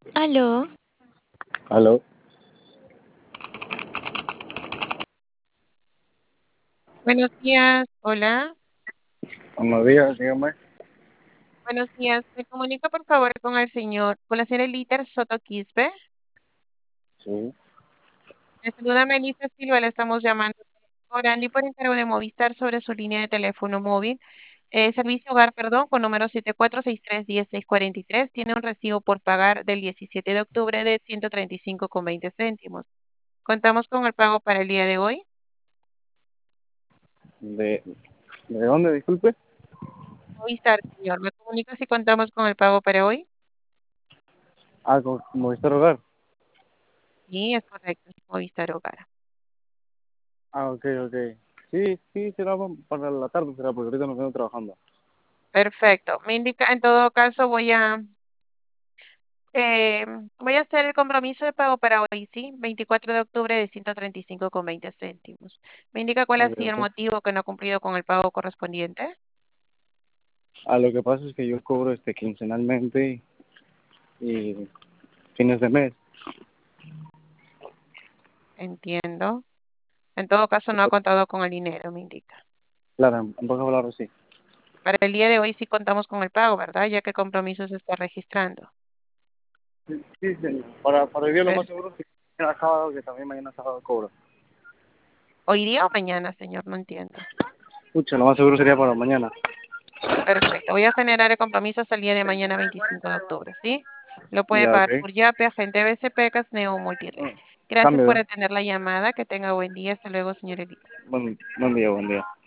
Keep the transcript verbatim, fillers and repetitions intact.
Aló, Aló, Buenos días, hola. buenos días, dígame. Buenos días. Me comunica por favor con el señor, con la señora Eliter Soto Quispe. Sí, Le saluda Melissa Silva, le estamos llamando por Andy por encargo de Movistar sobre su línea de teléfono móvil. Eh, servicio hogar, perdón, con número siete cuatro seis tres uno cero seis cuatro tres. Tiene un recibo por pagar del diecisiete de octubre de ciento treinta y cinco con veinte céntimos. Contamos con el pago para el día de hoy. ¿de, de dónde, disculpe? Movistar, señor. ¿Me comunica si contamos con el pago para hoy? Ah, con Movistar Hogar. Sí, es correcto, es Movistar Hogar. Ah, ok, ok. Sí, sí, será pa- para la tarde, será, porque ahorita no estoy trabajando. Perfecto. Me indica, en todo caso, voy a, eh, voy a hacer el compromiso de pago para hoy, ¿sí? veinticuatro de octubre de ciento treinta y cinco con veinte céntimos. ¿Me indica cuál ha Ok, sido el ok. motivo que no ha cumplido con el pago correspondiente? Ah, lo que pasa es que yo cobro este quincenalmente y fines de mes. Entiendo. En todo caso, no ha contado con el dinero, me indica. Claro, en en pocas palabras, sí. Para el día de hoy sí contamos con el pago, ¿verdad? Ya que el compromiso se está registrando. Sí, sí, señor. Para, para hoy día lo más Per- seguro es que mañana sábado, que también mañana sábado cobro. ¿Hoy día o mañana, señor? No entiendo. Pucha, lo más seguro sería para mañana. Perfecto. Voy a generar el compromiso hasta el día de mañana, veinticinco de octubre, ¿sí? Lo puede Ya, ok. pagar por Yape, agente B C P, Casneo o Multired. Mm, Gracias Cambio, por ¿verdad? atender la llamada. Que tenga buen día. Hasta luego, señor Elite. Buen, buen día, buen día.